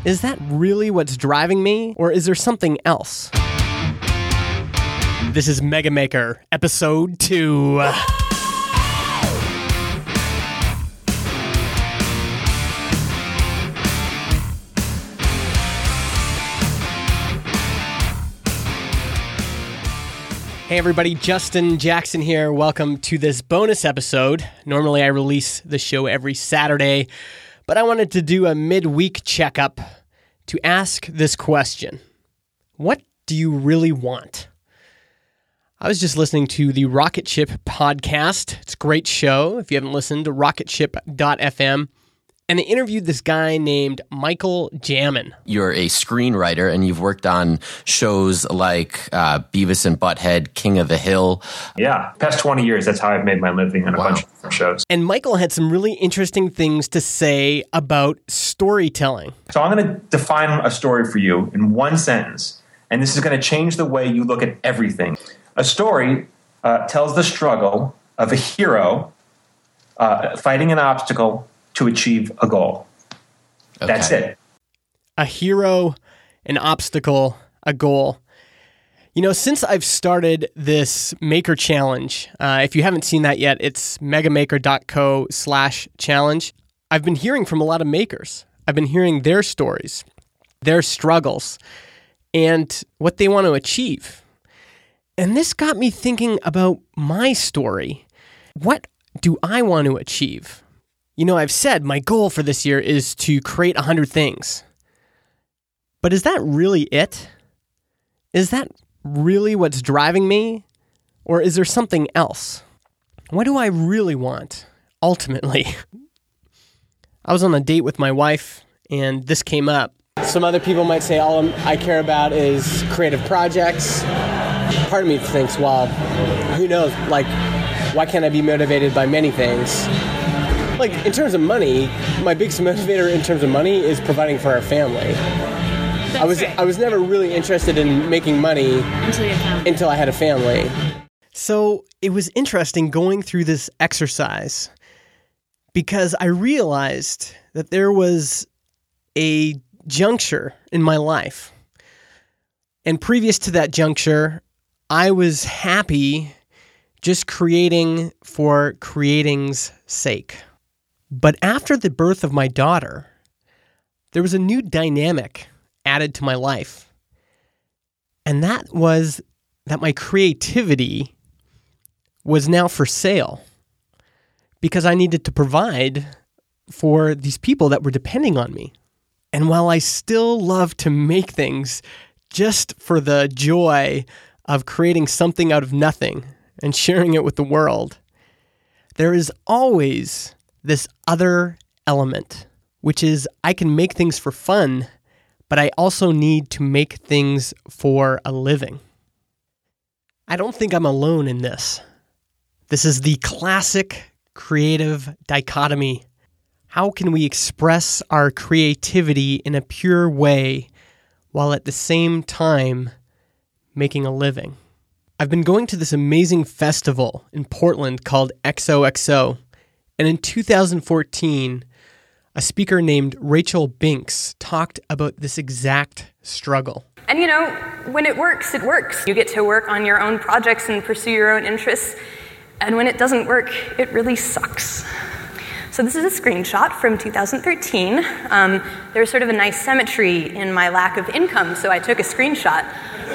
Is that really what's driving me, or is there something else? This is Mega Maker, Episode 2. Hey everybody, Justin Jackson here. Welcome to this bonus episode. Normally I release the show every Saturday, but I wanted to do a midweek checkup to ask this question. What do you really want? I was just listening to the Rocket Ship podcast. It's a great show. If you haven't listened to rocketship.fm. And they interviewed this guy named Michael Jamin. You're a screenwriter, and you've worked on shows like Beavis and Butthead, King of the Hill. Yeah, past 20 years, that's how I've made my living on a bunch of different shows. And Michael had some really interesting things to say about storytelling. So I'm going to define a story for you in one sentence, and this is going to change the way you look at everything. A story tells the struggle of a hero fighting an obstacle to achieve a goal. Okay. That's it. A hero, an obstacle, a goal. You know, since I've started this Maker Challenge, if you haven't seen that yet, it's megamaker.co/challenge. I've been hearing from a lot of makers. I've been hearing their stories, their struggles, and what they want to achieve. And this got me thinking about my story. What do I want to achieve? You know, I've said my goal for this year is to create 100 things. But is that really it? Is that really what's driving me? Or is there something else? What do I really want, ultimately? I was on a date with my wife, and this came up. Some other people might say all I care about is creative projects. Part of me thinks, well, who knows? Like, why can't I be motivated by many things? Like, in terms of money, my biggest motivator in terms of money is providing for our family. I was never really interested in making money until I had a family. So it was interesting going through this exercise because I realized that there was a juncture in my life. And previous to that juncture, I was happy just creating for creating's sake. But after the birth of my daughter, there was a new dynamic added to my life. And that was that my creativity was now for sale because I needed to provide for these people that were depending on me. And while I still love to make things just for the joy of creating something out of nothing and sharing it with the world, there is always this other element, which is I can make things for fun, but I also need to make things for a living. I don't think I'm alone in this. This is the classic creative dichotomy. How can we express our creativity in a pure way while at the same time making a living? I've been going to this amazing festival in Portland called XOXO. And in 2014, a speaker named Rachel Binks talked about this exact struggle. And you know, when it works, it works. You get to work on your own projects and pursue your own interests. And when it doesn't work, it really sucks. So this is a screenshot from 2013. There was sort of a nice symmetry in my lack of income, so I took a screenshot.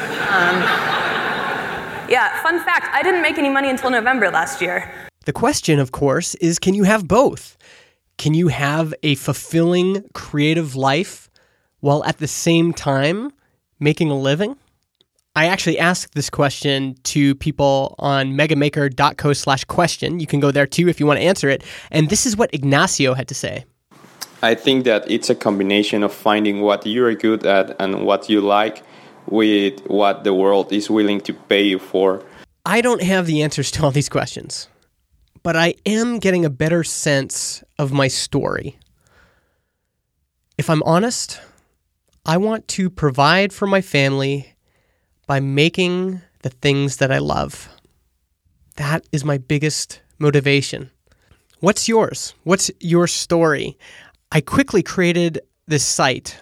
Yeah, fun fact, I didn't make any money until November last year. The question, of course, is can you have both? Can you have a fulfilling creative life while at the same time making a living? I actually asked this question to people on megamaker.co/question. You can go there too if you want to answer it. And this is what Ignacio had to say. I think that it's a combination of finding what you're good at and what you like with what the world is willing to pay you for. I don't have the answers to all these questions, but I am getting a better sense of my story. If I'm honest, I want to provide for my family by making the things that I love. That is my biggest motivation. What's yours? What's your story? I quickly created this site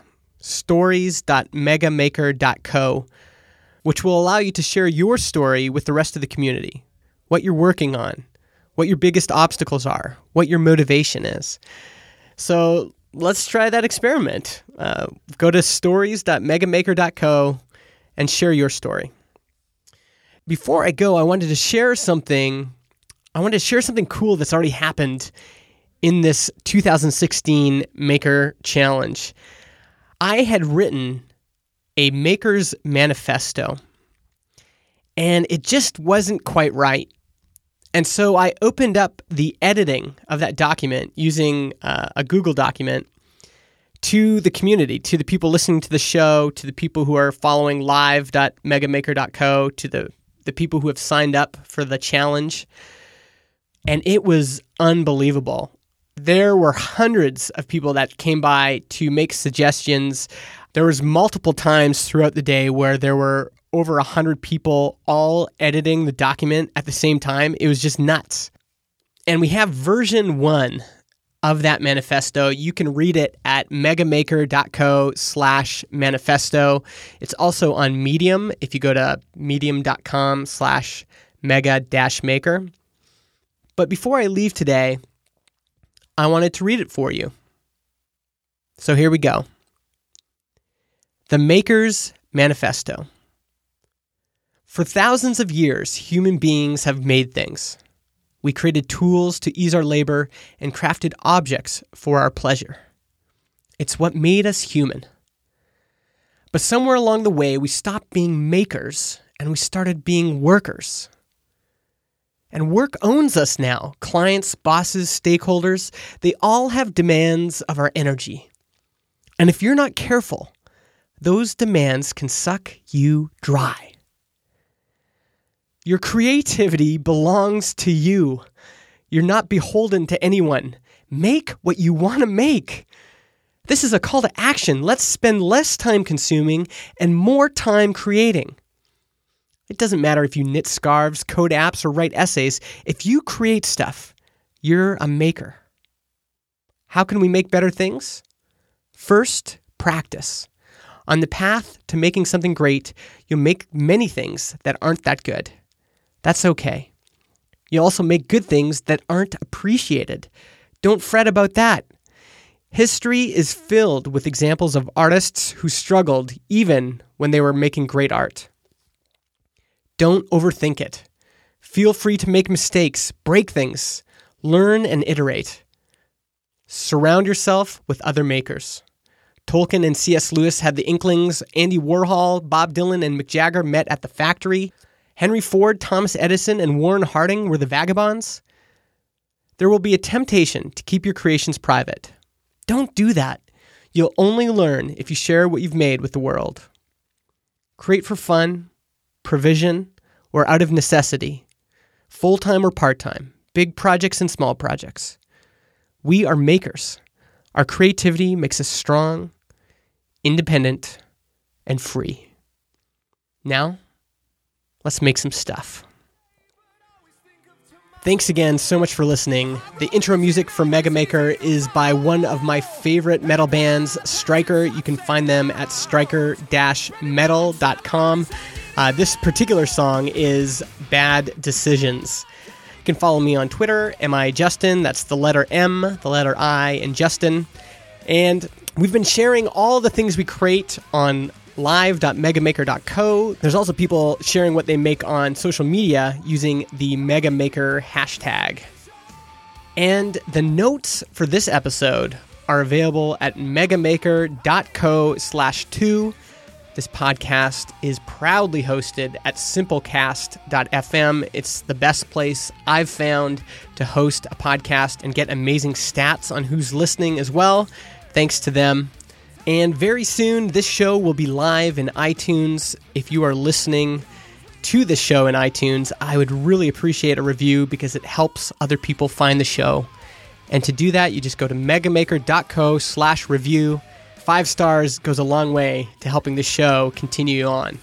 stories.megamaker.co, which will allow you to share your story with the rest of the community, what you're working on, what your biggest obstacles are, what your motivation is. So let's try that experiment. Go to stories.megamaker.co and share your story. Before I go, I wanted to share something cool that's already happened in this 2016 Maker Challenge. I had written a Maker's Manifesto, and it just wasn't quite right. And so I opened up the editing of that document using a Google document to the community, to the people listening to the show, to the people who are following live.megamaker.co, to the people who have signed up for the challenge. And it was unbelievable. There were hundreds of people that came by to make suggestions. There was multiple times throughout the day where there were over 100 people all editing the document at the same time. It was just nuts. And we have version 1 of that manifesto. You can read it at megamaker.co/manifesto. It's also on Medium if you go to medium.com/mega-maker. But before I leave today, I wanted to read it for you. So here we go. The Maker's Manifesto. For thousands of years, human beings have made things. We created tools to ease our labor and crafted objects for our pleasure. It's what made us human. But somewhere along the way, we stopped being makers and we started being workers. And work owns us now. Clients, bosses, stakeholders, they all have demands of our energy. And if you're not careful, those demands can suck you dry. Your creativity belongs to you. You're not beholden to anyone. Make what you want to make. This is a call to action. Let's spend less time consuming and more time creating. It doesn't matter if you knit scarves, code apps, or write essays. If you create stuff, you're a maker. How can we make better things? First, practice. On the path to making something great, you'll make many things that aren't that good. That's okay. You also make good things that aren't appreciated. Don't fret about that. History is filled with examples of artists who struggled even when they were making great art. Don't overthink it. Feel free to make mistakes, break things, learn and iterate. Surround yourself with other makers. Tolkien and C.S. Lewis had the Inklings. Andy Warhol, Bob Dylan, and Mick Jagger met at the factory. Henry Ford, Thomas Edison, and Warren Harding were the vagabonds. There will be a temptation to keep your creations private. Don't do that. You'll only learn if you share what you've made with the world. Create for fun, provision, or out of necessity. Full-time or part-time. Big projects and small projects. We are makers. Our creativity makes us strong, independent, and free. Now, let's make some stuff. Thanks again so much for listening. The intro music for Mega Maker is by one of my favorite metal bands, Striker. You can find them at striker-metal.com. This particular song is Bad Decisions. You can follow me on Twitter, MIJustin. That's the letter M, the letter I, and Justin. And we've been sharing all the things we create on live.megamaker.co. There's also people sharing what they make on social media using the Mega Maker hashtag. And the notes for this episode are available at megamaker.co/2. This podcast is proudly hosted at simplecast.fm. It's the best place I've found to host a podcast and get amazing stats on who's listening as well. Thanks to them. And very soon, this show will be live in iTunes. If you are listening to the show in iTunes, I would really appreciate a review because it helps other people find the show. And to do that, you just go to megamaker.co/review. 5 stars goes a long way to helping the show continue on.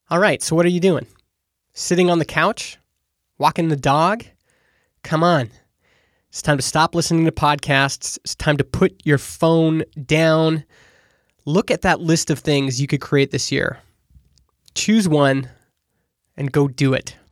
All right, so what are you doing? Sitting on the couch? Walking the dog? Come on. It's time to stop listening to podcasts. It's time to put your phone down. Look at that list of things you could create this year. Choose one and go do it.